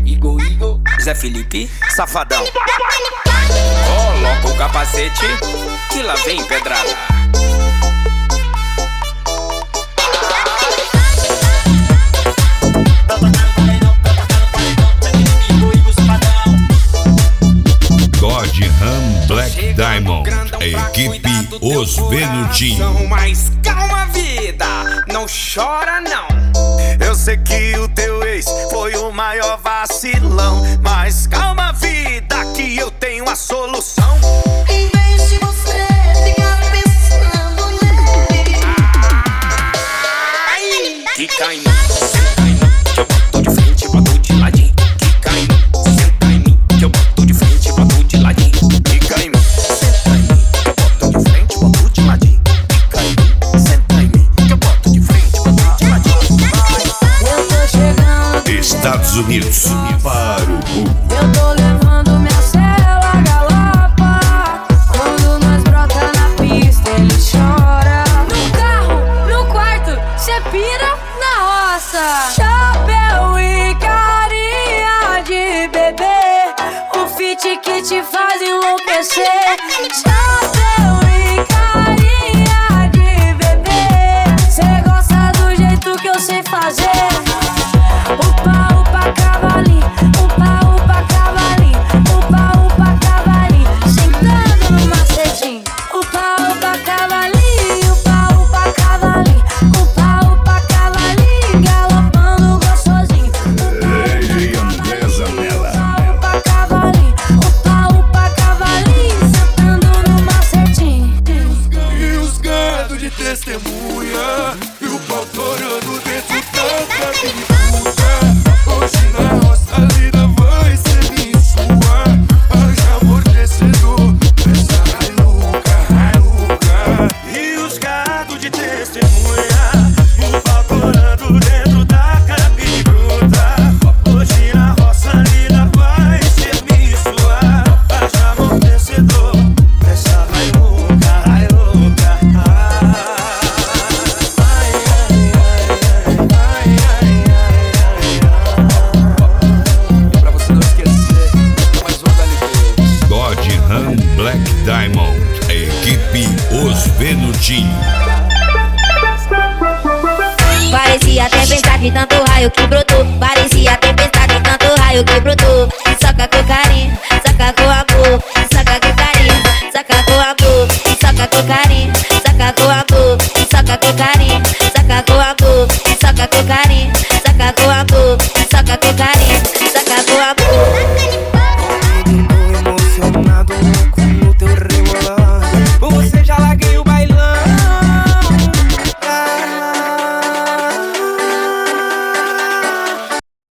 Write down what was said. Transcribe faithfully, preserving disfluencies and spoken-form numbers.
Igor, Igor, Zé Felipe, Safadão. Coloca o capacete, que lá vem pedrada. Godham Black Diamond, equipe Os Venutinho. Mas calma, vida, não chora não. Eu sei que o teu ex foi o maior vacilão, mas calma, vida, que eu tenho a solução. Em vez de você ficar pensando nele, Ai, que cai em mim, senta em mim, que eu boto de frente, boto de ladinho. Que cai em mim, senta em mim, que eu boto de frente, boto de ladinho. Que cai em mim, senta em mim, que eu boto de frente, boto de ladinho. Que cai em mim, senta em mim, que eu boto de frente, boto de ladinho. eu tô chegando. Estados Unidos para o mundo. Eu tô levando minha cela galopa. Quando nós brota na pista, ele chora. No carro, no quarto, cê pira na roça. Chapéu e carinha de bebê, o fit que te faz enlouquecer. Chapéu e carinha de bebê, cê gosta do jeito que eu sei fazer. Upa, upa, cavalinho, upa, upa, cavalinho, upa, upa, cavalinho, sentando no macetinho. Upa, upa, cavalinho, upa, upa, cavalinho, upa, upa, cavalinho, galopando gostosinho. Ei, Andresa Mela. Upa, upa, cavalinho, upa, upa, cavalinho, sentando no macetinho. E os gados de testemunha, e o pau torando dentro da cabine. Hoje na roça a vida vai ser minha e sua. Haja amortecedor, essa railuca, railuca. E os gados de testemunha, o pau torando dentro da cabine bruta. Hoje na roça a vida vai ser minha e sua. Haja amortecedor, essa railuca, railuca. Pra você não esquecer, mais um da Live. Godham Black Diamond, equipe Os Venutinho. Parecia até pensar de tanto raio que brotou.